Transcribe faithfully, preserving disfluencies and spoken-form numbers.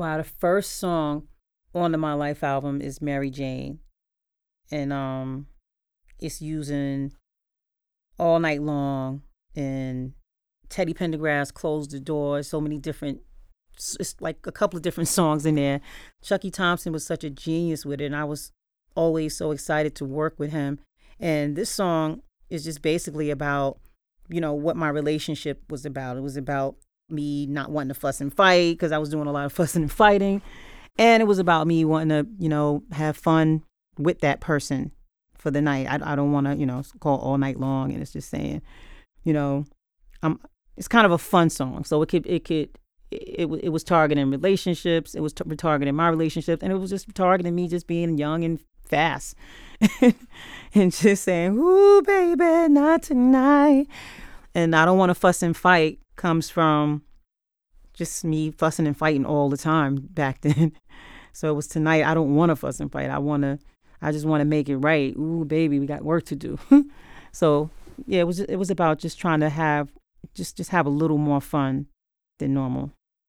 Wow, the first song on the My Life album is Mary Jane. And um it's using All Night Long and Teddy Pendergrass Closed the Door. So many different, it's like a couple of different songs in there. Chucky Thompson was such a genius with it, and I was always so excited to work with him. And this song is just basically about, you know, what my relationship was about. It was about me not wanting to fuss and fight because I was doing a lot of fussing and fighting. And it was about me wanting to, you know, have fun with that person for the night. I, I don't want to, you know, it's called All Night Long, and it's just saying, you know, I'm. It's kind of a fun song, so it could, it could, it, it, it was targeting relationships. It was t- targeting my relationships, and it was just targeting me just being young and fast, and just saying, "Ooh, baby, not tonight." And I don't want to fuss and fight comes from just me fussing and fighting all the time back then. So it was tonight. I don't want to fuss and fight. I want to. I just want to make it right. Ooh, baby, we got work to do. So yeah, it was. It was about just trying to have, just just have a little more fun than normal.